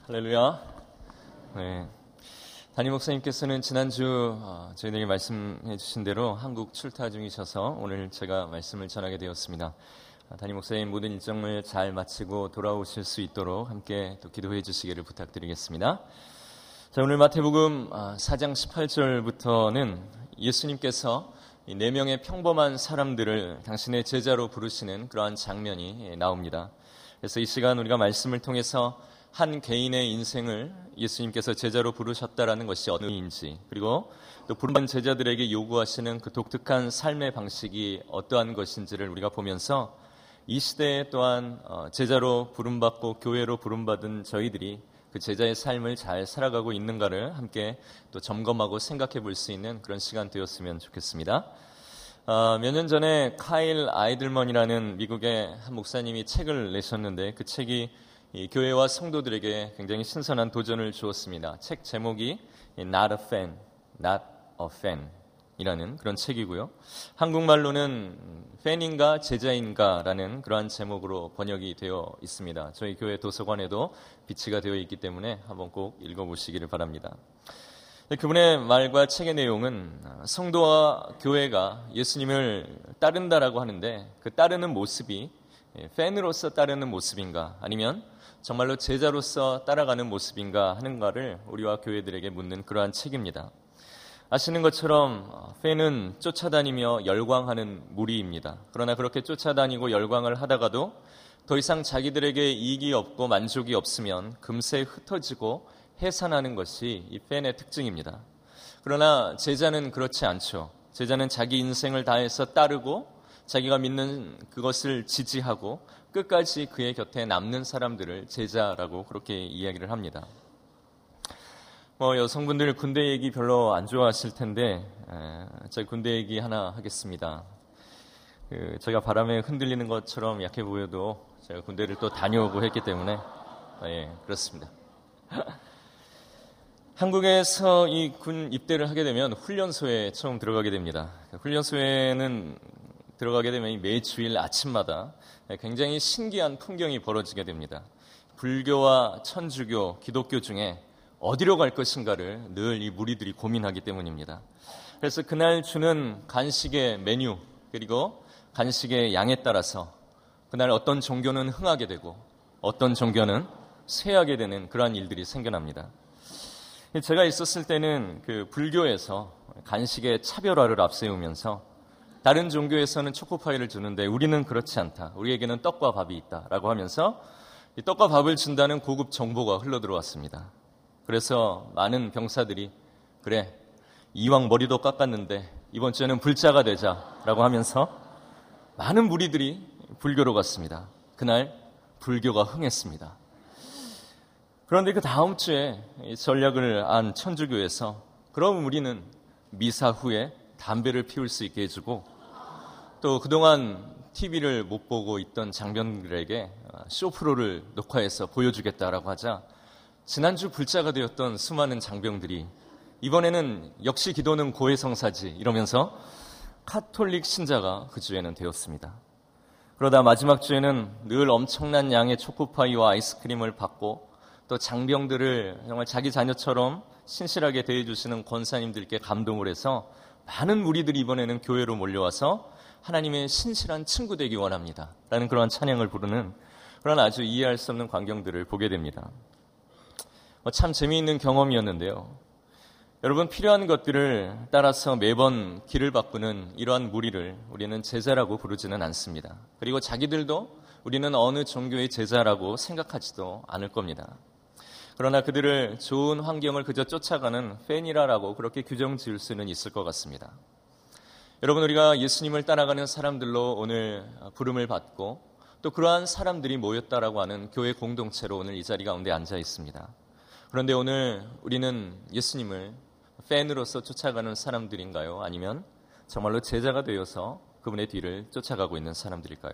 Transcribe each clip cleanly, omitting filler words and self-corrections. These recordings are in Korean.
할렐루야. 네. 담임 목사님께서는 지난주 저희에게 말씀해 주신 대로 한국 출타 중이셔서 오늘 제가 말씀을 전하게 되었습니다. 담임 목사님 모든 일정을 잘 마치고 돌아오실 수 있도록 함께 또 기도해 주시기를 부탁드리겠습니다. 자, 오늘 마태복음 4장 18절부터는 예수님께서 4명의 평범한 사람들을 당신의 제자로 부르시는 그러한 장면이 나옵니다. 그래서 이 시간 우리가 말씀을 통해서 한 개인의 인생을 예수님께서 제자로 부르셨다라는 것이 어느 의미인지, 그리고 또 부른 제자들에게 요구하시는 그 독특한 삶의 방식이 어떠한 것인지를 우리가 보면서 이 시대에 또한 제자로 부름받고 교회로 부름받은 저희들이 그 제자의 삶을 잘 살아가고 있는가를 함께 또 점검하고 생각해 볼 수 있는 그런 시간 되었으면 좋겠습니다. 몇 년 전에 카일 아이들먼이라는 미국의 한 목사님이 책을 내셨는데 그 책이 이 교회와 성도들에게 굉장히 신선한 도전을 주었습니다. 책 제목이 Not a Fan, Not a Fan 이라는 그런 책이고요. 한국말로는 팬인가 제자인가라는 그러한 제목으로 번역이 되어 있습니다. 저희 교회 도서관에도 비치가 되어 있기 때문에 한번 꼭 읽어보시기를 바랍니다. 그분의 말과 책의 내용은 성도와 교회가 예수님을 따른다라고 하는데 그 따르는 모습이 팬으로서 따르는 모습인가 아니면 정말로 제자로서 따라가는 모습인가 하는가를 우리와 교회들에게 묻는 그러한 책입니다. 아시는 것처럼 팬은 쫓아다니며 열광하는 무리입니다. 그러나 그렇게 쫓아다니고 열광을 하다가도 더 이상 자기들에게 이익이 없고 만족이 없으면 금세 흩어지고 해산하는 것이 이 팬의 특징입니다. 그러나 제자는 그렇지 않죠. 제자는 자기 인생을 다해서 따르고 자기가 믿는 그것을 지지하고 끝까지 그의 곁에 남는 사람들을 제자라고 그렇게 이야기를 합니다. 여성분들 군대 얘기 별로 안 좋아하실 텐데 제가 군대 얘기 하나 하겠습니다. 제가 바람에 흔들리는 것처럼 약해 보여도 제가 군대를 또 다녀오고 했기 때문에 그렇습니다. 한국에서 이 군 입대를 하게 되면 훈련소에 처음 들어가게 됩니다. 훈련소에는 들어가게 되면 매 주일 아침마다 굉장히 신기한 풍경이 벌어지게 됩니다. 불교와 천주교, 기독교 중에 어디로 갈 것인가를 늘 이 무리들이 고민하기 때문입니다. 그래서 그날 주는 간식의 메뉴 그리고 간식의 양에 따라서 그날 어떤 종교는 흥하게 되고 어떤 종교는 쇠하게 되는 그러한 일들이 생겨납니다. 제가 있었을 때는 그 불교에서 간식의 차별화를 앞세우면서 다른 종교에서는 초코파이를 주는데 우리는 그렇지 않다. 우리에게는 떡과 밥이 있다라고 하면서 이 떡과 밥을 준다는 고급 정보가 흘러들어왔습니다. 그래서 많은 병사들이 그래 이왕 머리도 깎았는데 이번 주에는 불자가 되자라고 하면서 많은 무리들이 불교로 갔습니다. 그날 불교가 흥했습니다. 그런데 그 다음 주에 전략을 안 천주교에서 그럼 우리는 미사 후에 담배를 피울 수 있게 해주고 또 그동안 TV를 못 보고 있던 장병들에게 쇼프로를 녹화해서 보여주겠다라고 하자 지난주 불자가 되었던 수많은 장병들이 이번에는 역시 기도는 고해성사지 이러면서 카톨릭 신자가 그 주에는 되었습니다. 그러다 마지막 주에는 늘 엄청난 양의 초코파이와 아이스크림을 받고 또 장병들을 정말 자기 자녀처럼 신실하게 대해주시는 권사님들께 감동을 해서 많은 무리들이 이번에는 교회로 몰려와서 하나님의 신실한 친구 되기 원합니다 라는 그러한 찬양을 부르는 그런 아주 이해할 수 없는 광경들을 보게 됩니다. 참 재미있는 경험이었는데요. 여러분 필요한 것들을 따라서 매번 길을 바꾸는 이러한 무리를 우리는 제자라고 부르지는 않습니다. 그리고 자기들도 우리는 어느 종교의 제자라고 생각하지도 않을 겁니다. 그러나 그들을 좋은 환경을 그저 쫓아가는 팬이라고 그렇게 규정 지을 수는 있을 것 같습니다. 여러분 우리가 예수님을 따라가는 사람들로 오늘 부름을 받고 또 그러한 사람들이 모였다라고 하는 교회 공동체로 오늘 이 자리 가운데 앉아 있습니다. 그런데 오늘 우리는 예수님을 팬으로서 쫓아가는 사람들인가요? 아니면 정말로 제자가 되어서 그분의 뒤를 쫓아가고 있는 사람들일까요?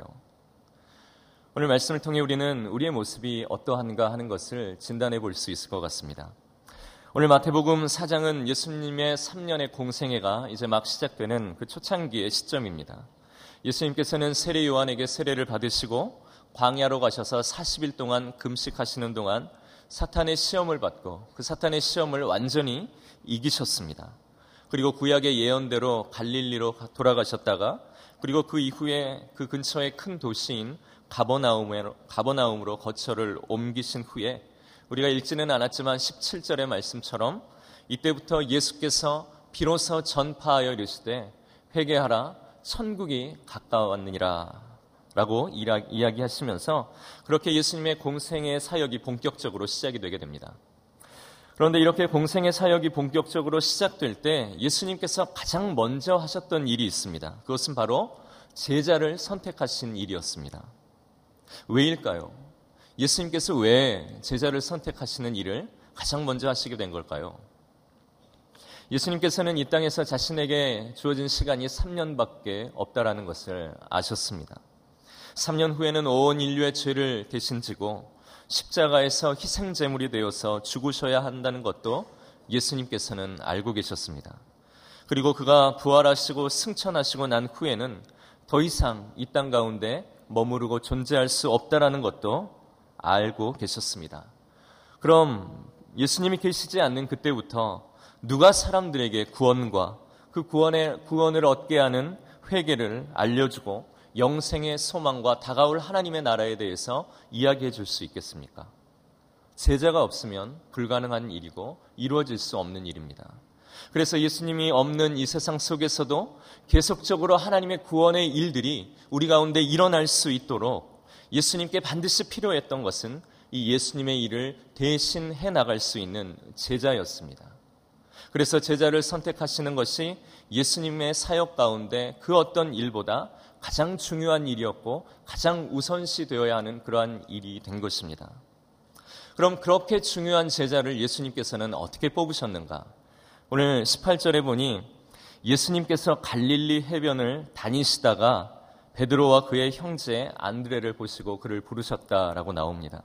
오늘 말씀을 통해 우리는 우리의 모습이 어떠한가 하는 것을 진단해 볼 수 있을 것 같습니다. 오늘 마태복음 4장은 예수님의 3년의 공생애가 이제 막 시작되는 그 초창기의 시점입니다. 예수님께서는 세례 요한에게 세례를 받으시고 광야로 가셔서 40일 동안 금식하시는 동안 사탄의 시험을 받고 그 사탄의 시험을 완전히 이기셨습니다. 그리고 구약의 예언대로 갈릴리로 돌아가셨다가 그리고 그 이후에 그 근처의 큰 도시인 가버나움으로 거처를 옮기신 후에 우리가 읽지는 않았지만 17절의 말씀처럼 이때부터 예수께서 비로소 전파하여 이르시되 회개하라 천국이 가까웠느니라 라고 이야기하시면서 그렇게 예수님의 공생의 사역이 본격적으로 시작이 되게 됩니다. 그런데 이렇게 공생의 사역이 본격적으로 시작될 때 예수님께서 가장 먼저 하셨던 일이 있습니다. 그것은 바로 제자를 선택하신 일이었습니다. 왜일까요? 예수님께서 왜 제자를 선택하시는 일을 가장 먼저 하시게 된 걸까요? 예수님께서는 이 땅에서 자신에게 주어진 시간이 3년밖에 없다라는 것을 아셨습니다. 3년 후에는 온 인류의 죄를 대신 지고 십자가에서 희생제물이 되어서 죽으셔야 한다는 것도 예수님께서는 알고 계셨습니다. 그리고 그가 부활하시고 승천하시고 난 후에는 더 이상 이 땅 가운데 머무르고 존재할 수 없다라는 것도 알고 계셨습니다. 그럼 예수님이 계시지 않는 그때부터 누가 사람들에게 구원과 그 구원을 얻게 하는 회개를 알려주고 영생의 소망과 다가올 하나님의 나라에 대해서 이야기해 줄 수 있겠습니까? 제자가 없으면 불가능한 일이고 이루어질 수 없는 일입니다. 그래서 예수님이 없는 이 세상 속에서도 계속적으로 하나님의 구원의 일들이 우리 가운데 일어날 수 있도록 예수님께 반드시 필요했던 것은 이 예수님의 일을 대신 해 나갈 수 있는 제자였습니다. 그래서 제자를 선택하시는 것이 예수님의 사역 가운데 그 어떤 일보다 가장 중요한 일이었고 가장 우선시 되어야 하는 그러한 일이 된 것입니다. 그럼 그렇게 중요한 제자를 예수님께서는 어떻게 뽑으셨는가? 오늘 18절에 보니 예수님께서 갈릴리 해변을 다니시다가 베드로와 그의 형제 안드레를 보시고 그를 부르셨다라고 나옵니다.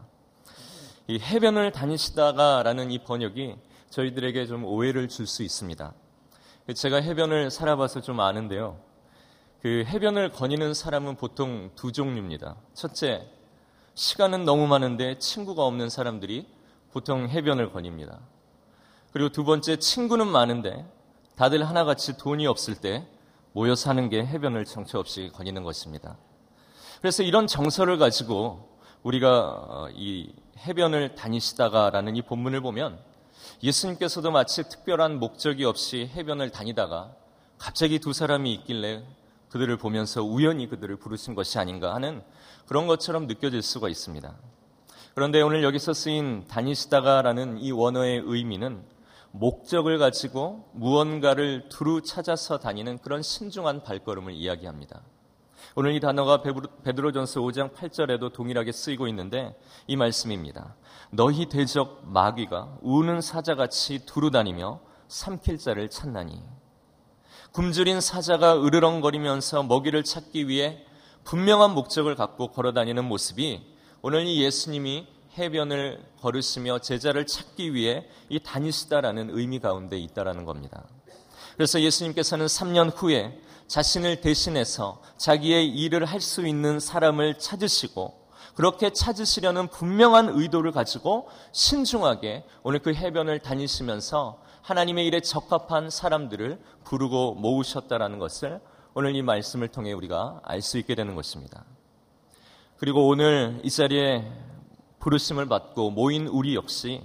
이 해변을 다니시다가라는 이 번역이 저희들에게 좀 오해를 줄 수 있습니다. 제가 해변을 살아봐서 좀 아는데요. 그 해변을 거니는 사람은 보통 두 종류입니다. 첫째, 시간은 너무 많은데 친구가 없는 사람들이 보통 해변을 거닙니다. 그리고 두 번째, 친구는 많은데 다들 하나같이 돈이 없을 때 모여 사는 게 해변을 정처 없이 거니는 것입니다. 그래서 이런 정서를 가지고 우리가 이 해변을 다니시다가라는 이 본문을 보면 예수님께서도 마치 특별한 목적이 없이 해변을 다니다가 갑자기 두 사람이 있길래 그들을 보면서 우연히 그들을 부르신 것이 아닌가 하는 그런 것처럼 느껴질 수가 있습니다. 그런데 오늘 여기서 쓰인 다니시다가라는 이 원어의 의미는 목적을 가지고 무언가를 두루 찾아서 다니는 그런 신중한 발걸음을 이야기합니다. 오늘 이 단어가 베드로전서 5장 8절에도 동일하게 쓰이고 있는데 이 말씀입니다. 너희 대적 마귀가 우는 사자같이 두루 다니며 삼킬 자를 찾나니. 굶주린 사자가 으르렁거리면서 먹이를 찾기 위해 분명한 목적을 갖고 걸어다니는 모습이 오늘 이 예수님이 해변을 걸으시며 제자를 찾기 위해 이 다니시다라는 의미 가운데 있다라는 겁니다. 그래서 예수님께서는 3년 후에 자신을 대신해서 자기의 일을 할 수 있는 사람을 찾으시고 그렇게 찾으시려는 분명한 의도를 가지고 신중하게 오늘 그 해변을 다니시면서 하나님의 일에 적합한 사람들을 부르고 모으셨다라는 것을 오늘 이 말씀을 통해 우리가 알 수 있게 되는 것입니다. 그리고 오늘 이 자리에 부르심을 받고 모인 우리 역시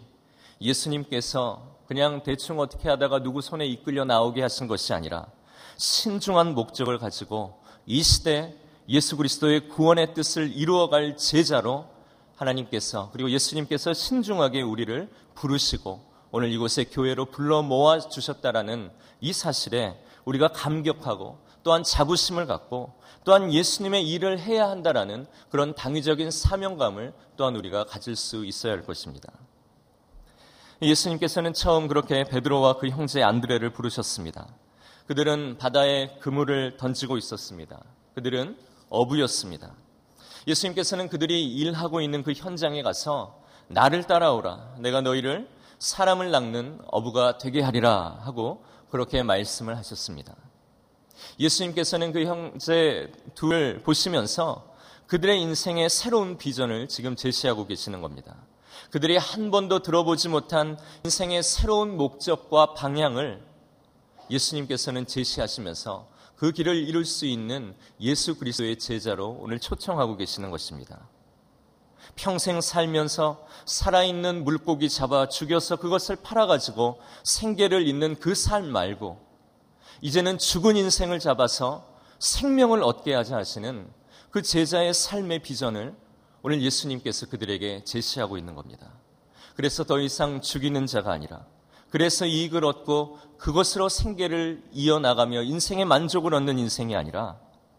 예수님께서 그냥 대충 어떻게 하다가 누구 손에 이끌려 나오게 하신 것이 아니라 신중한 목적을 가지고 이 시대 예수 그리스도의 구원의 뜻을 이루어갈 제자로 하나님께서 그리고 예수님께서 신중하게 우리를 부르시고 오늘 이곳에 교회로 불러 모아 주셨다라는 이 사실에 우리가 감격하고 또한 자부심을 갖고 또한 예수님의 일을 해야 한다라는 그런 당위적인 사명감을 또한 우리가 가질 수 있어야 할 것입니다. 예수님께서는 처음 그렇게 베드로와 그 형제 안드레를 부르셨습니다. 그들은 바다에 그물을 던지고 있었습니다. 그들은 어부였습니다. 예수님께서는 그들이 일하고 있는 그 현장에 가서 나를 따라오라. 내가 너희를 사람을 낚는 어부가 되게 하리라 하고 그렇게 말씀을 하셨습니다. 예수님께서는 그 형제 둘을 보시면서 그들의 인생의 새로운 비전을 지금 제시하고 계시는 겁니다. 그들이 한 번도 들어보지 못한 인생의 새로운 목적과 방향을 예수님께서는 제시하시면서 그 길을 이룰 수 있는 예수 그리스도의 제자로 오늘 초청하고 계시는 것입니다. 평생 살면서 살아있는 물고기 잡아 죽여서 그것을 팔아가지고 생계를 잇는 그 삶 말고 이제는 죽은 인생을 잡아서 생명을 얻게 하자 하시는 그 제자의 삶의 비전을 오늘 예수님께서 그들에게 제시하고 있는 겁니다. 그래서 더 이상 죽이는 자가 아니라, 그래서 이익을 얻고 그것으로 생계를 이어나가며 인생의 만족을 얻는 인생이 아니라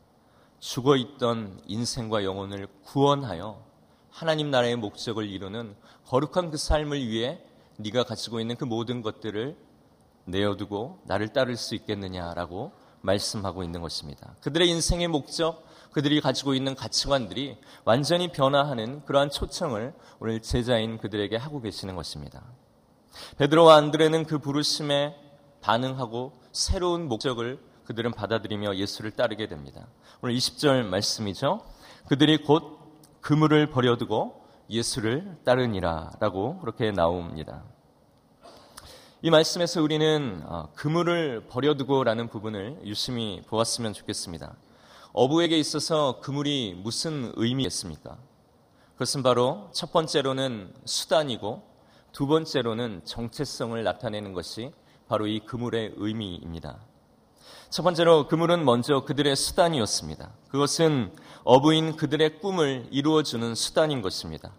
죽어있던 인생과 영혼을 구원하여 하나님 나라의 목적을 이루는 거룩한 그 삶을 위해 네가 가지고 있는 그 모든 것들을 내어두고 나를 따를 수 있겠느냐라고 말씀하고 있는 것입니다. 그들의 인생의 목적, 그들이 가지고 있는 가치관들이 완전히 변화하는 그러한 초청을 오늘 제자인 그들에게 하고 계시는 것입니다. 베드로와 안드레는 그 부르심에 반응하고 새로운 목적을 그들은 받아들이며 예수를 따르게 됩니다. 오늘 20절 말씀이죠. 그들이 곧 그물을 버려두고 예수를 따르니라 라고 그렇게 나옵니다. 이 말씀에서 우리는 그물을 버려두고 라는 부분을 유심히 보았으면 좋겠습니다. 어부에게 있어서 그물이 무슨 의미였습니까? 그것은 바로 첫 번째로는 수단이고 두 번째로는 정체성을 나타내는 것이 바로 이 그물의 의미입니다. 첫 번째로 그물은 먼저 그들의 수단이었습니다. 그것은 어부인 그들의 꿈을 이루어주는 수단인 것입니다.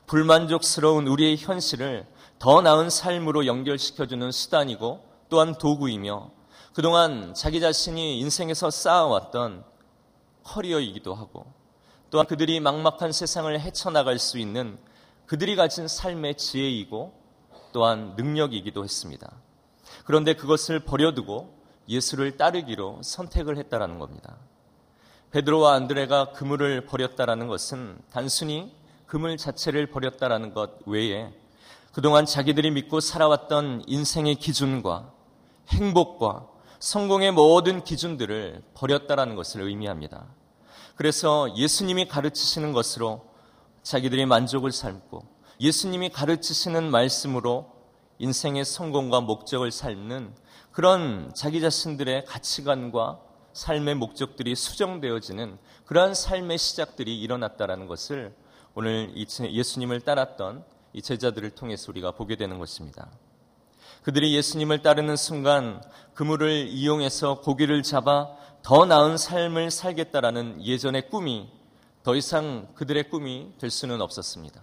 불만족스러운 우리의 현실을 더 나은 삶으로 연결시켜주는 수단이고 또한 도구이며 그동안 자기 자신이 인생에서 쌓아왔던 커리어이기도 하고 또한 그들이 막막한 세상을 헤쳐나갈 수 있는 그들이 가진 삶의 지혜이고 또한 능력이기도 했습니다. 그런데 그것을 버려두고 예수를 따르기로 선택을 했다라는 겁니다. 베드로와 안드레가 그물을 버렸다라는 것은 단순히 그물 자체를 버렸다라는 것 외에 그동안 자기들이 믿고 살아왔던 인생의 기준과 행복과 성공의 모든 기준들을 버렸다라는 것을 의미합니다. 그래서 예수님이 가르치시는 것으로 자기들이 만족을 삼고 예수님이 가르치시는 말씀으로 인생의 성공과 목적을 삶는 그런 자기 자신들의 가치관과 삶의 목적들이 수정되어지는 그러한 삶의 시작들이 일어났다라는 것을 오늘 예수님을 따랐던 이 제자들을 통해서 우리가 보게 되는 것입니다. 그들이 예수님을 따르는 순간 그물을 이용해서 고기를 잡아 더 나은 삶을 살겠다라는 예전의 꿈이 더 이상 그들의 꿈이 될 수는 없었습니다.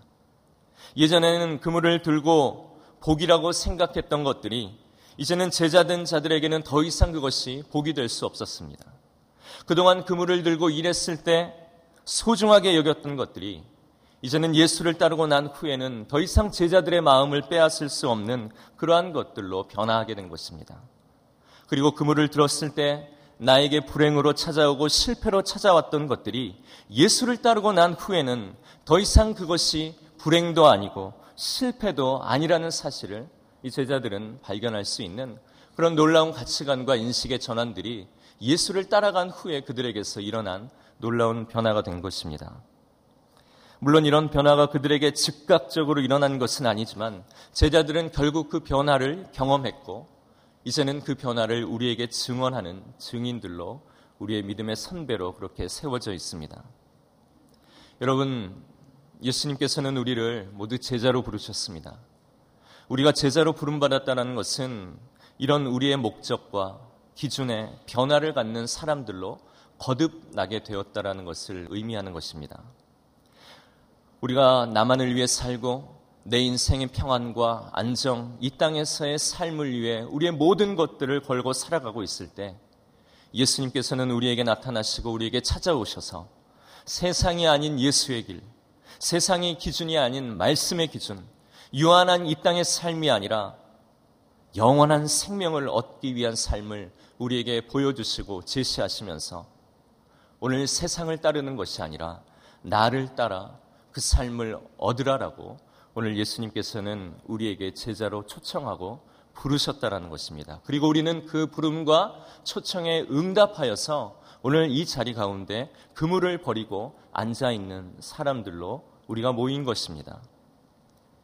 예전에는 그물을 들고 복이라고 생각했던 것들이 이제는 제자된 자들에게는 더 이상 그것이 복이 될 수 없었습니다. 그동안 그물을 들고 일했을 때 소중하게 여겼던 것들이 이제는 예수를 따르고 난 후에는 더 이상 제자들의 마음을 빼앗을 수 없는 그러한 것들로 변화하게 된 것입니다. 그리고 그물을 들었을 때 나에게 불행으로 찾아오고 실패로 찾아왔던 것들이 예수를 따르고 난 후에는 더 이상 그것이 불행도 아니고 실패도 아니라는 사실을 이 제자들은 발견할 수 있는 그런 놀라운 가치관과 인식의 전환들이 예수를 따라간 후에 그들에게서 일어난 놀라운 변화가 된 것입니다. 물론 이런 변화가 그들에게 즉각적으로 일어난 것은 아니지만 제자들은 결국 그 변화를 경험했고 이제는 그 변화를 우리에게 증언하는 증인들로 우리의 믿음의 선배로 그렇게 세워져 있습니다. 여러분, 예수님께서는 우리를 모두 제자로 부르셨습니다. 우리가 제자로 부름받았다는 것은 이런 우리의 목적과 기준에 변화를 갖는 사람들로 거듭나게 되었다는 것을 의미하는 것입니다. 우리가 나만을 위해 살고 내 인생의 평안과 안정, 이 땅에서의 삶을 위해 우리의 모든 것들을 걸고 살아가고 있을 때 예수님께서는 우리에게 나타나시고 우리에게 찾아오셔서 세상이 아닌 예수의 길, 세상의 기준이 아닌 말씀의 기준, 유한한 이 땅의 삶이 아니라 영원한 생명을 얻기 위한 삶을 우리에게 보여주시고 제시하시면서 오늘 세상을 따르는 것이 아니라 나를 따라 그 삶을 얻으라라고 오늘 예수님께서는 우리에게 제자로 초청하고 부르셨다라는 것입니다. 그리고 우리는 그 부름과 초청에 응답하여서 오늘 이 자리 가운데 그물을 버리고 앉아있는 사람들로 우리가 모인 것입니다.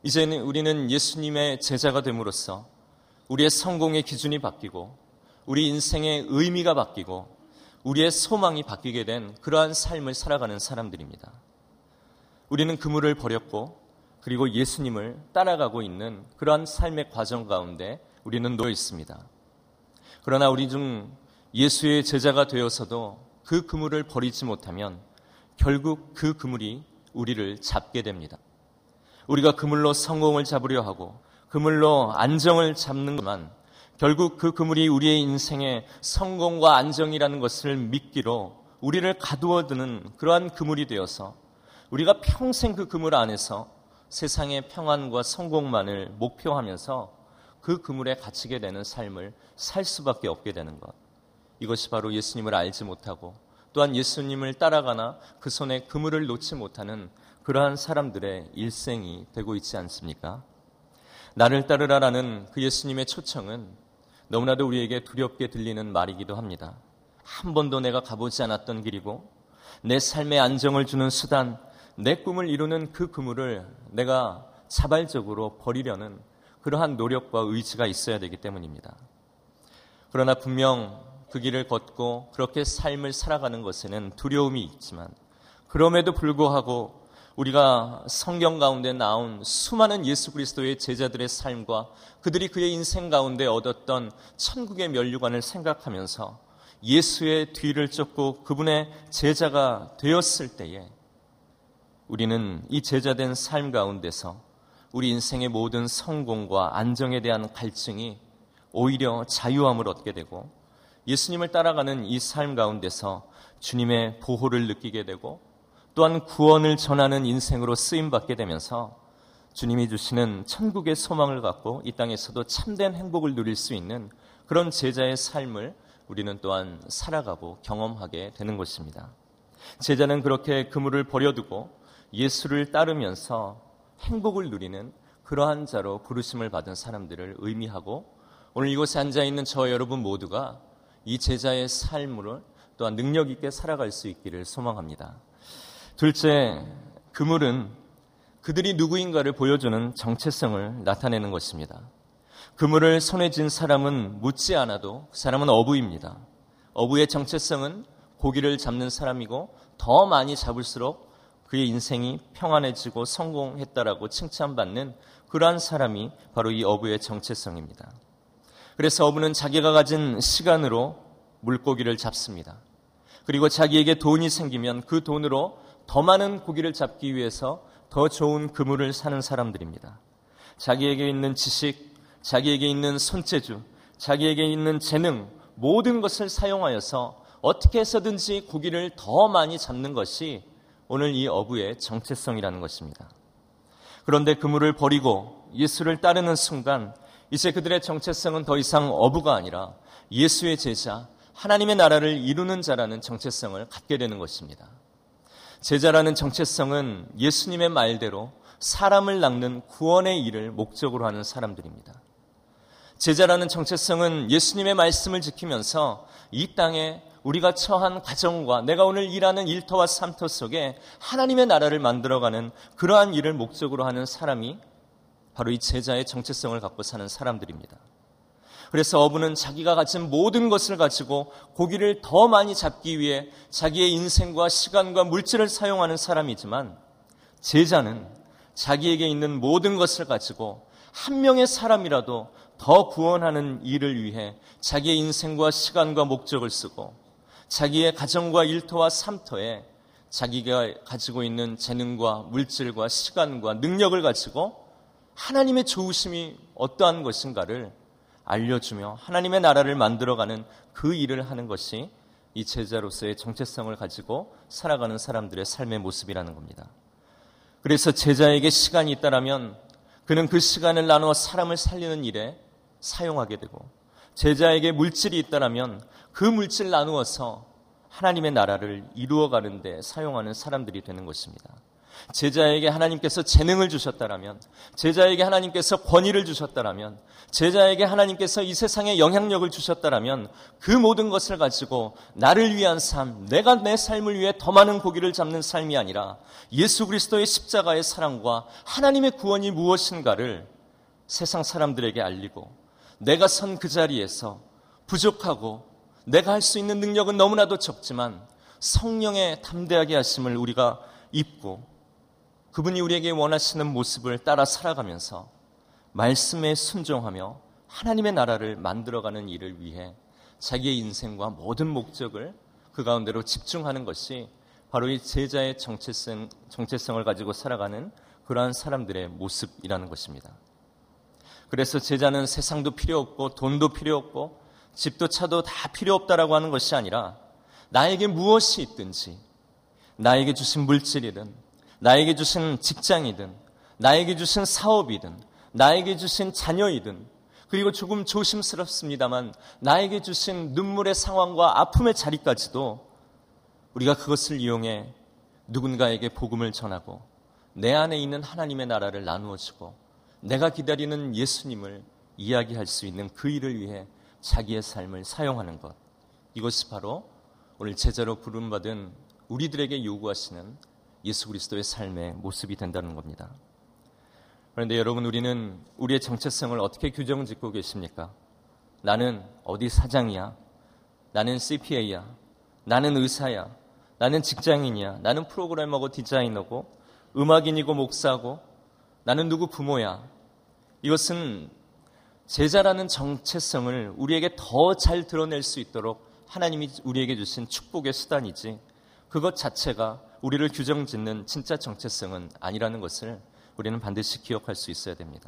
이제는 우리는 예수님의 제자가 됨으로써 우리의 성공의 기준이 바뀌고 우리 인생의 의미가 바뀌고 우리의 소망이 바뀌게 된 그러한 삶을 살아가는 사람들입니다. 우리는 그물을 버렸고 그리고 예수님을 따라가고 있는 그러한 삶의 과정 가운데 우리는 놓여 있습니다. 그러나 우리 중 예수의 제자가 되어서도 그 그물을 버리지 못하면 결국 그 그물이 우리를 잡게 됩니다. 우리가 그물로 성공을 잡으려 하고 그물로 안정을 잡는 것만 결국 그 그물이 우리의 인생의 성공과 안정이라는 것을 미끼로 우리를 가두어두는 그러한 그물이 되어서 우리가 평생 그 그물 안에서 세상의 평안과 성공만을 목표하면서 그 그물에 갇히게 되는 삶을 살 수밖에 없게 되는 것. 이것이 바로 예수님을 알지 못하고 또한 예수님을 따라가나 그 손에 그물을 놓지 못하는 그러한 사람들의 일생이 되고 있지 않습니까? 나를 따르라라는 그 예수님의 초청은 너무나도 우리에게 두렵게 들리는 말이기도 합니다. 한 번도 내가 가보지 않았던 길이고 내 삶에 안정을 주는 수단, 내 꿈을 이루는 그 그물을 내가 자발적으로 버리려는 그러한 노력과 의지가 있어야 되기 때문입니다. 그러나 분명 그 길을 걷고 그렇게 삶을 살아가는 것에는 두려움이 있지만 그럼에도 불구하고 우리가 성경 가운데 나온 수많은 예수 그리스도의 제자들의 삶과 그들이 그의 인생 가운데 얻었던 천국의 면류관을 생각하면서 예수의 뒤를 쫓고 그분의 제자가 되었을 때에 우리는 이 제자된 삶 가운데서 우리 인생의 모든 성공과 안정에 대한 갈증이 오히려 자유함을 얻게 되고 예수님을 따라가는 이 삶 가운데서 주님의 보호를 느끼게 되고 또한 구원을 전하는 인생으로 쓰임받게 되면서 주님이 주시는 천국의 소망을 갖고 이 땅에서도 참된 행복을 누릴 수 있는 그런 제자의 삶을 우리는 또한 살아가고 경험하게 되는 것입니다. 제자는 그렇게 그물을 버려두고 예수를 따르면서 행복을 누리는 그러한 자로 부르심을 받은 사람들을 의미하고 오늘 이곳에 앉아있는 저 여러분 모두가 이 제자의 삶으로 또한 능력 있게 살아갈 수 있기를 소망합니다. 둘째, 그물은 그들이 누구인가를 보여주는 정체성을 나타내는 것입니다. 그물을 손에 쥔 사람은 묻지 않아도 그 사람은 어부입니다. 어부의 정체성은 고기를 잡는 사람이고 더 많이 잡을수록 그의 인생이 평안해지고 성공했다라고 칭찬받는 그러한 사람이 바로 이 어부의 정체성입니다. 그래서 어부는 자기가 가진 시간으로 물고기를 잡습니다. 그리고 자기에게 돈이 생기면 그 돈으로 더 많은 고기를 잡기 위해서 더 좋은 그물을 사는 사람들입니다. 자기에게 있는 지식, 자기에게 있는 손재주, 자기에게 있는 재능, 모든 것을 사용하여서 어떻게 해서든지 고기를 더 많이 잡는 것이 오늘 이 어부의 정체성이라는 것입니다. 그런데 그물을 버리고 예수를 따르는 순간 이제 그들의 정체성은 더 이상 어부가 아니라 예수의 제자, 하나님의 나라를 이루는 자라는 정체성을 갖게 되는 것입니다. 제자라는 정체성은 예수님의 말대로 사람을 낚는 구원의 일을 목적으로 하는 사람들입니다. 제자라는 정체성은 예수님의 말씀을 지키면서 이 땅에 우리가 처한 과정과 내가 오늘 일하는 일터와 삶터 속에 하나님의 나라를 만들어가는 그러한 일을 목적으로 하는 사람이 바로 이 제자의 정체성을 갖고 사는 사람들입니다. 그래서 어부는 자기가 가진 모든 것을 가지고 고기를 더 많이 잡기 위해 자기의 인생과 시간과 물질을 사용하는 사람이지만 제자는 자기에게 있는 모든 것을 가지고 한 명의 사람이라도 더 구원하는 일을 위해 자기의 인생과 시간과 목적을 쓰고 자기의 가정과 일터와 삶터에 자기가 가지고 있는 재능과 물질과 시간과 능력을 가지고 하나님의 좋으심이 어떠한 것인가를 알려주며 하나님의 나라를 만들어가는 그 일을 하는 것이 이 제자로서의 정체성을 가지고 살아가는 사람들의 삶의 모습이라는 겁니다. 그래서 제자에게 시간이 있다라면 그는 그 시간을 나누어 사람을 살리는 일에 사용하게 되고 제자에게 물질이 있다라면 그 물질 나누어서 하나님의 나라를 이루어가는 데 사용하는 사람들이 되는 것입니다. 제자에게 하나님께서 재능을 주셨다라면, 제자에게 하나님께서 권위를 주셨다라면, 제자에게 하나님께서 이 세상에 영향력을 주셨다라면 그 모든 것을 가지고 나를 위한 삶, 내가 내 삶을 위해 더 많은 고기를 잡는 삶이 아니라 예수 그리스도의 십자가의 사랑과 하나님의 구원이 무엇인가를 세상 사람들에게 알리고, 내가 선 그 자리에서 부족하고 내가 할 수 있는 능력은 너무나도 적지만 성령의 담대하게 하심을 우리가 입고 그분이 우리에게 원하시는 모습을 따라 살아가면서 말씀에 순종하며 하나님의 나라를 만들어가는 일을 위해 자기의 인생과 모든 목적을 그 가운데로 집중하는 것이 바로 이 제자의 정체성을 가지고 살아가는 그러한 사람들의 모습이라는 것입니다. 그래서 제자는 세상도 필요 없고 돈도 필요 없고 집도 차도 다 필요 없다라고 하는 것이 아니라 나에게 무엇이 있든지, 나에게 주신 물질이든 나에게 주신 직장이든 나에게 주신 사업이든 나에게 주신 자녀이든, 그리고 조금 조심스럽습니다만 나에게 주신 눈물의 상황과 아픔의 자리까지도 우리가 그것을 이용해 누군가에게 복음을 전하고 내 안에 있는 하나님의 나라를 나누어주고 내가 기다리는 예수님을 이야기할 수 있는 그 일을 위해 자기의 삶을 사용하는 것, 이것이 바로 오늘 제자로 부름받은 우리들에게 요구하시는 예수 그리스도의 삶의 모습이 된다는 겁니다. 그런데 여러분, 우리는 우리의 정체성을 어떻게 규정짓고 계십니까? 나는 어디 사장이야? 나는 CPA야? 나는 의사야? 나는 직장인이야? 나는 프로그래머고 디자이너고 음악인이고 목사고 나는 누구 부모야? 이것은 제자라는 정체성을 우리에게 더 잘 드러낼 수 있도록 하나님이 우리에게 주신 축복의 수단이지, 그것 자체가 우리를 규정짓는 진짜 정체성은 아니라는 것을 우리는 반드시 기억할 수 있어야 됩니다.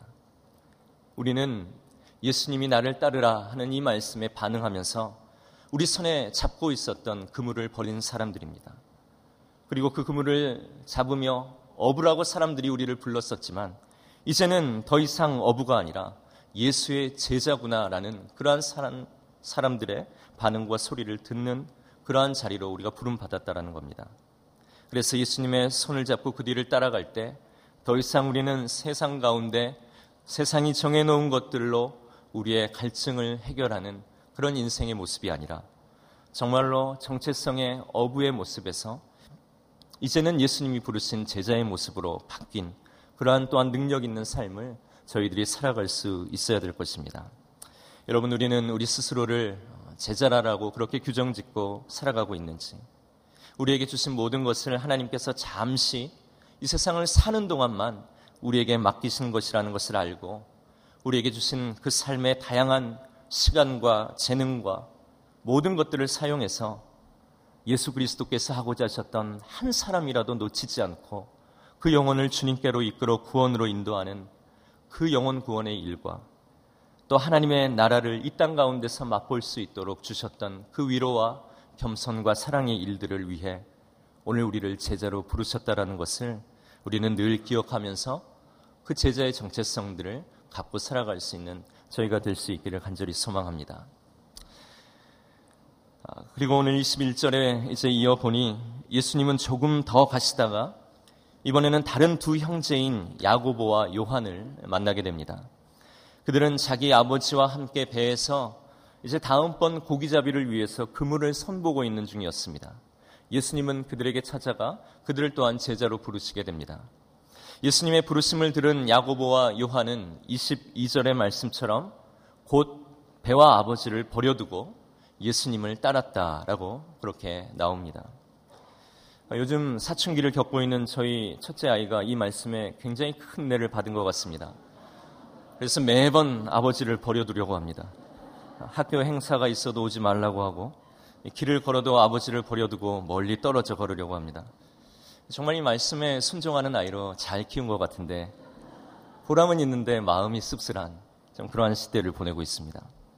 우리는 예수님이 나를 따르라 하는 이 말씀에 반응하면서 우리 손에 잡고 있었던 그물을 버린 사람들입니다. 그리고 그 그물을 잡으며 어부라고 사람들이 우리를 불렀었지만 이제는 더 이상 어부가 아니라 예수의 제자구나라는 그러한 사람들의 반응과 소리를 듣는 그러한 자리로 우리가 부름받았다라는 겁니다. 그래서 예수님의 손을 잡고 그 뒤를 따라갈 때 더 이상 우리는 세상 가운데 세상이 정해놓은 것들로 우리의 갈증을 해결하는 그런 인생의 모습이 아니라 정말로 정체성의 어부의 모습에서 이제는 예수님이 부르신 제자의 모습으로 바뀐 그러한 또한 능력 있는 삶을 저희들이 살아갈 수 있어야 될 것입니다. 여러분, 우리는 우리 스스로를 제자라고 그렇게 규정짓고 살아가고 있는지, 우리에게 주신 모든 것을 하나님께서 잠시 이 세상을 사는 동안만 우리에게 맡기신 것이라는 것을 알고 우리에게 주신 그 삶의 다양한 시간과 재능과 모든 것들을 사용해서 예수 그리스도께서 하고자 하셨던 한 사람이라도 놓치지 않고 그 영혼을 주님께로 이끌어 구원으로 인도하는 그 영혼 구원의 일과 또 하나님의 나라를 이 땅 가운데서 맛볼 수 있도록 주셨던 그 위로와 겸손과 사랑의 일들을 위해 오늘 우리를 제자로 부르셨다라는 것을 우리는 늘 기억하면서 그 제자의 정체성들을 갖고 살아갈 수 있는 저희가 될 수 있기를 간절히 소망합니다. 그리고 오늘 21절에 이제 이어보니 예수님은 조금 더 가시다가 이번에는 다른 두 형제인 야고보와 요한을 만나게 됩니다. 그들은 자기 아버지와 함께 배에서 이제 다음번 고기잡이를 위해서 그물을 손보고 있는 중이었습니다. 예수님은 그들에게 찾아가 그들을 또한 제자로 부르시게 됩니다. 예수님의 부르심을 들은 야고보와 요한은 22절의 말씀처럼 곧 배와 아버지를 버려두고 예수님을 따랐다라고 그렇게 나옵니다. 요즘 사춘기를 겪고 있는 저희 첫째 아이가 이 말씀에 굉장히 큰 은혜를 받은 것 같습니다. 그래서 매번 아버지를 버려두려고 합니다. 학교 행사가 있어도 오지 말라고 하고 길을 걸어도 아버지를 버려두고 멀리 떨어져 걸으려고 합니다. 정말 이 말씀에 순종하는 아이로 잘 키운 것 같은데 보람은 있는데 마음이 씁쓸한 좀 그러한 시대를 보내고 있습니다.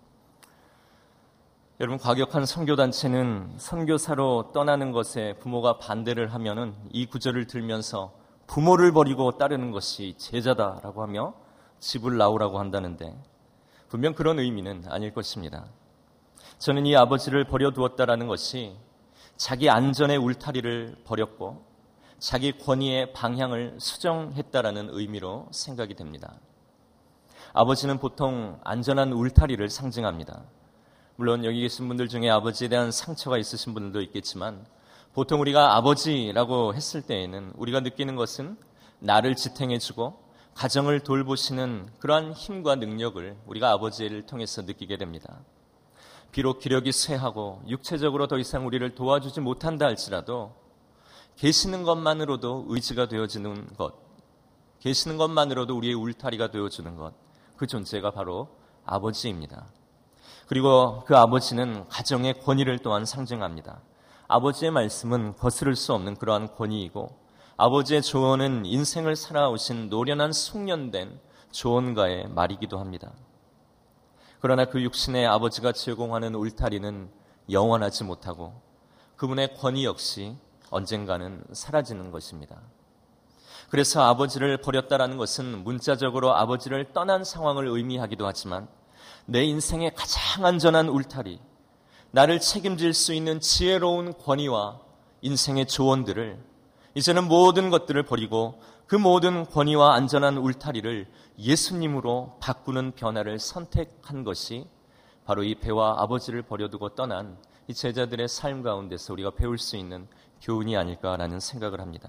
여러분, 과격한 선교단체는 선교사로 떠나는 것에 부모가 반대를 하면은 이 구절을 들면서 부모를 버리고 따르는 것이 제자다라고 하며 집을 나오라고 한다는데 분명 그런 의미는 아닐 것입니다. 저는 이 아버지를 버려두었다라는 것이 자기 안전의 울타리를 버렸고 자기 권위의 방향을 수정했다라는 의미로 생각이 됩니다. 아버지는 보통 안전한 울타리를 상징합니다. 물론 여기 계신 분들 중에 아버지에 대한 상처가 있으신 분들도 있겠지만 보통 우리가 아버지라고 했을 때에는 우리가 느끼는 것은 나를 지탱해주고 가정을 돌보시는 그러한 힘과 능력을 우리가 아버지를 통해서 느끼게 됩니다. 비록 기력이 쇠하고 육체적으로 더 이상 우리를 도와주지 못한다 할지라도 계시는 것만으로도 의지가 되어지는 것, 계시는 것만으로도 우리의 울타리가 되어주는 것, 그 존재가 바로 아버지입니다. 그리고 그 아버지는 가정의 권위를 또한 상징합니다. 아버지의 말씀은 거스를 수 없는 그러한 권위이고 아버지의 조언은 인생을 살아오신 노련한 숙련된 조언가의 말이기도 합니다. 그러나 그 육신의 아버지가 제공하는 울타리는 영원하지 못하고 그분의 권위 역시 언젠가는 사라지는 것입니다. 그래서 아버지를 버렸다라는 것은 문자적으로 아버지를 떠난 상황을 의미하기도 하지만 내 인생의 가장 안전한 울타리, 나를 책임질 수 있는 지혜로운 권위와 인생의 조언들을 이제는 모든 것들을 버리고 그 모든 권위와 안전한 울타리를 예수님으로 바꾸는 변화를 선택한 것이 바로 이 배와 아버지를 버려두고 떠난 이 제자들의 삶 가운데서 우리가 배울 수 있는 교훈이 아닐까라는 생각을 합니다.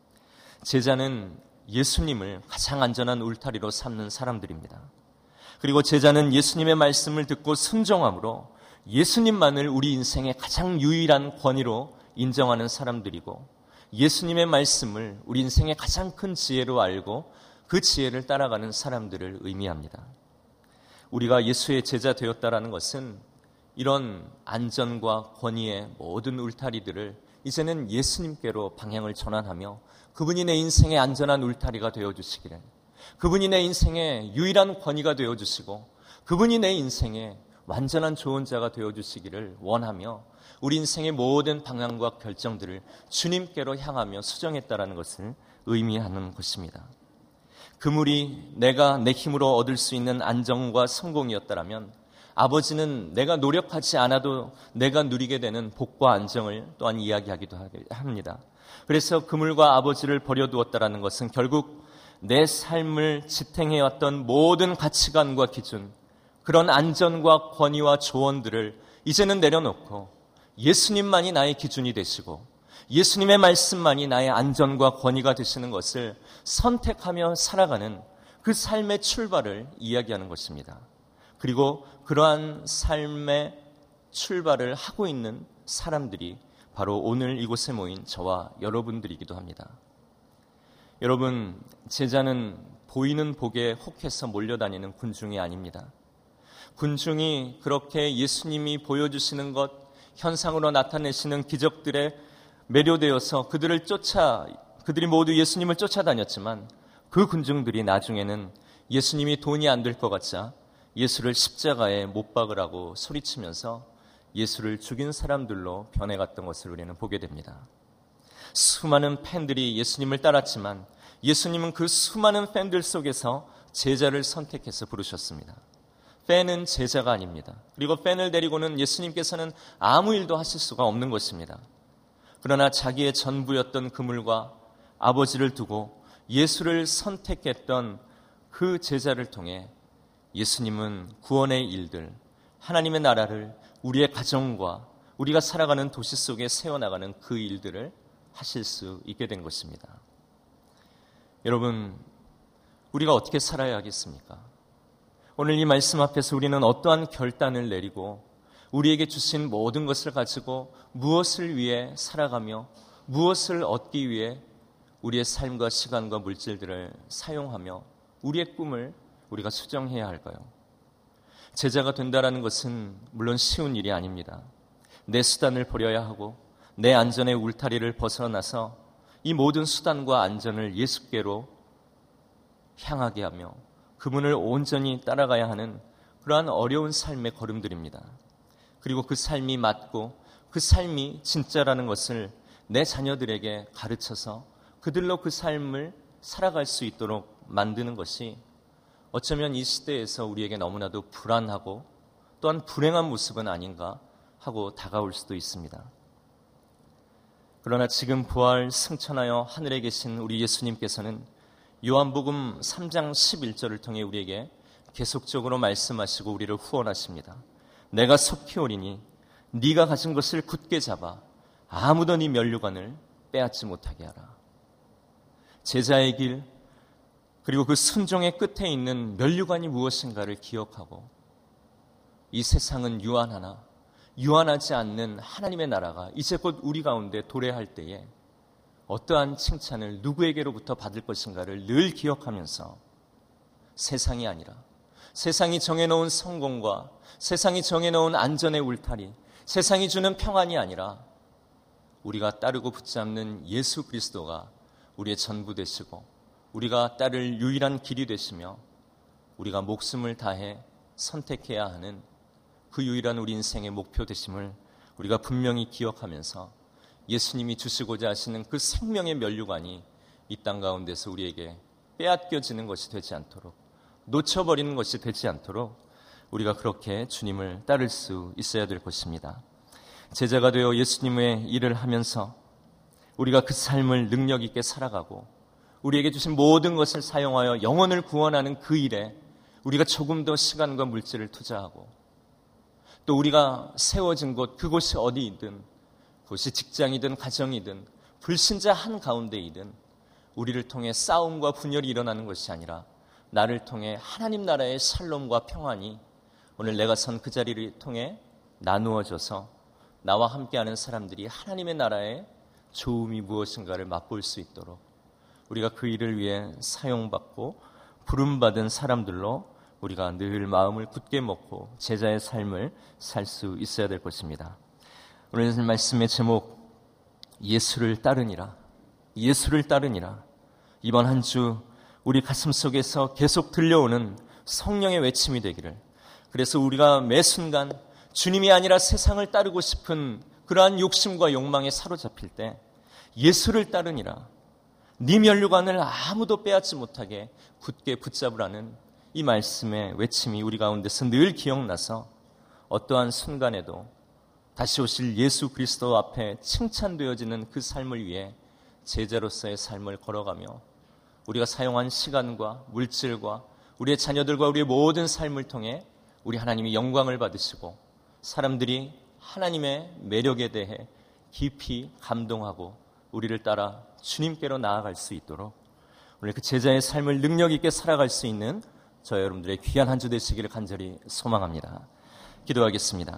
제자는 예수님을 가장 안전한 울타리로 삼는 사람들입니다. 그리고 제자는 예수님의 말씀을 듣고 순종함으로 예수님만을 우리 인생의 가장 유일한 권위로 인정하는 사람들이고 예수님의 말씀을 우리 인생의 가장 큰 지혜로 알고 그 지혜를 따라가는 사람들을 의미합니다. 우리가 예수의 제자 되었다라는 것은 이런 안전과 권위의 모든 울타리들을 이제는 예수님께로 방향을 전환하며 그분이 내 인생의 안전한 울타리가 되어주시기를, 그분이 내 인생의 유일한 권위가 되어주시고 그분이 내 인생의 완전한 조언자가 되어주시기를 원하며 우리 인생의 모든 방향과 결정들을 주님께로 향하며 수정했다라는 것을 의미하는 것입니다. 그물이 내가 내 힘으로 얻을 수 있는 안정과 성공이었다라면 아버지는 내가 노력하지 않아도 내가 누리게 되는 복과 안정을 또한 이야기하기도 합니다. 그래서 그물과 아버지를 버려두었다라는 것은 결국 내 삶을 지탱해왔던 모든 가치관과 기준, 그런 안전과 권위와 조언들을 이제는 내려놓고 예수님만이 나의 기준이 되시고 예수님의 말씀만이 나의 안전과 권위가 되시는 것을 선택하며 살아가는 그 삶의 출발을 이야기하는 것입니다. 그리고 그러한 삶의 출발을 하고 있는 사람들이 바로 오늘 이곳에 모인 저와 여러분들이기도 합니다. 여러분, 제자는 보이는 복에 혹해서 몰려다니는 군중이 아닙니다. 군중이 그렇게 예수님이 보여주시는 것, 현상으로 나타내시는 기적들에 매료되어서 그들이 모두 예수님을 쫓아다녔지만 그 군중들이 나중에는 예수님이 돈이 안 될 것 같자 예수를 십자가에 못 박으라고 소리치면서 예수를 죽인 사람들로 변해갔던 것을 우리는 보게 됩니다. 수많은 팬들이 예수님을 따랐지만 예수님은 그 수많은 팬들 속에서 제자를 선택해서 부르셨습니다. 팬은 제자가 아닙니다. 그리고 팬을 데리고는 예수님께서는 아무 일도 하실 수가 없는 것입니다. 그러나 자기의 전부였던 그물과 아버지를 두고 예수를 선택했던 그 제자를 통해 예수님은 구원의 일들, 하나님의 나라를 우리의 가정과 우리가 살아가는 도시 속에 세워나가는 그 일들을 하실 수 있게 된 것입니다. 여러분, 우리가 어떻게 살아야 하겠습니까? 오늘 이 말씀 앞에서 우리는 어떠한 결단을 내리고 우리에게 주신 모든 것을 가지고 무엇을 위해 살아가며 무엇을 얻기 위해 우리의 삶과 시간과 물질들을 사용하며 우리의 꿈을 우리가 수정해야 할까요? 제자가 된다라는 것은 물론 쉬운 일이 아닙니다. 내 수단을 버려야 하고 내 안전의 울타리를 벗어나서 이 모든 수단과 안전을 예수께로 향하게 하며 그분을 온전히 따라가야 하는 그러한 어려운 삶의 걸음들입니다. 그리고 그 삶이 맞고 그 삶이 진짜라는 것을 내 자녀들에게 가르쳐서 그들로 그 삶을 살아갈 수 있도록 만드는 것이 어쩌면 이 시대에서 우리에게 너무나도 불안하고 또한 불행한 모습은 아닌가 하고 다가올 수도 있습니다. 그러나 지금 부활 승천하여 하늘에 계신 우리 예수님께서는 요한복음 3장 11절을 통해 우리에게 계속적으로 말씀하시고 우리를 후원하십니다. 내가 속히 오리니 네가 가진 것을 굳게 잡아 아무도 네 면류관을 빼앗지 못하게 하라. 제자의 길, 그리고 그 순종의 끝에 있는 면류관이 무엇인가를 기억하고 이 세상은 유한하나 유한하지 않는 하나님의 나라가 이제 곧 우리 가운데 도래할 때에 어떠한 칭찬을 누구에게로부터 받을 것인가를 늘 기억하면서 세상이 아니라 세상이 정해놓은 성공과 세상이 정해놓은 안전의 울타리, 세상이 주는 평안이 아니라 우리가 따르고 붙잡는 예수 그리스도가 우리의 전부 되시고 우리가 따를 유일한 길이 되시며 우리가 목숨을 다해 선택해야 하는 그 유일한 우리 인생의 목표 되심을 우리가 분명히 기억하면서 예수님이 주시고자 하시는 그 생명의 면류관이 이 땅 가운데서 우리에게 빼앗겨지는 것이 되지 않도록, 놓쳐버리는 것이 되지 않도록 우리가 그렇게 주님을 따를 수 있어야 될 것입니다. 제자가 되어 예수님의 일을 하면서 우리가 그 삶을 능력 있게 살아가고 우리에게 주신 모든 것을 사용하여 영혼을 구원하는 그 일에 우리가 조금 더 시간과 물질을 투자하고 또 우리가 세워진 곳, 그곳이 어디이든 그것이 직장이든 가정이든 불신자 한가운데이든 우리를 통해 싸움과 분열이 일어나는 것이 아니라 나를 통해 하나님 나라의 샬롬과 평안이 오늘 내가 선 그 자리를 통해 나누어져서 나와 함께하는 사람들이 하나님의 나라의 좋음이 무엇인가를 맛볼 수 있도록 우리가 그 일을 위해 사용받고 부름받은 사람들로 우리가 늘 마음을 굳게 먹고 제자의 삶을 살 수 있어야 될 것입니다. 오늘 말씀의 제목, 예수를 따르니라. 예수를 따르니라. 이번 한 주 우리 가슴 속에서 계속 들려오는 성령의 외침이 되기를, 그래서 우리가 매 순간 주님이 아니라 세상을 따르고 싶은 그러한 욕심과 욕망에 사로잡힐 때 예수를 따르니라. 네 면류관을 아무도 빼앗지 못하게 굳게 붙잡으라는 이 말씀의 외침이 우리 가운데서 늘 기억나서 어떠한 순간에도 다시 오실 예수 그리스도 앞에 칭찬되어지는 그 삶을 위해 제자로서의 삶을 걸어가며 우리가 사용한 시간과 물질과 우리의 자녀들과 우리의 모든 삶을 통해 우리 하나님이 영광을 받으시고 사람들이 하나님의 매력에 대해 깊이 감동하고 우리를 따라 주님께로 나아갈 수 있도록 오늘 그 제자의 삶을 능력 있게 살아갈 수 있는 저희 여러분들의 귀한 한 주 되시기를 간절히 소망합니다. 기도하겠습니다.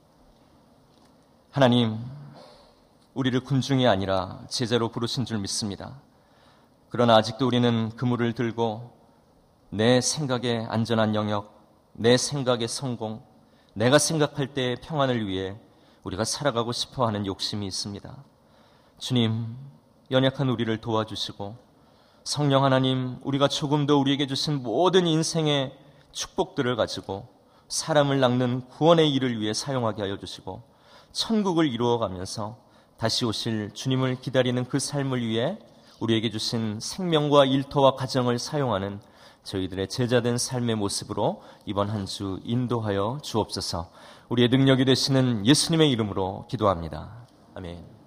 하나님, 우리를 군중이 아니라 제자로 부르신 줄 믿습니다. 그러나 아직도 우리는 그물을 들고 내 생각의 안전한 영역, 내 생각의 성공, 내가 생각할 때의 평안을 위해 우리가 살아가고 싶어하는 욕심이 있습니다. 주님, 연약한 우리를 도와주시고 성령 하나님, 우리가 조금 더 우리에게 주신 모든 인생의 축복들을 가지고 사람을 낚는 구원의 일을 위해 사용하게 하여 주시고 천국을 이루어가면서 다시 오실 주님을 기다리는 그 삶을 위해 우리에게 주신 생명과 일터와 가정을 사용하는 저희들의 제자된 삶의 모습으로 이번 한 주 인도하여 주옵소서. 우리의 능력이 되시는 예수님의 이름으로 기도합니다. 아멘.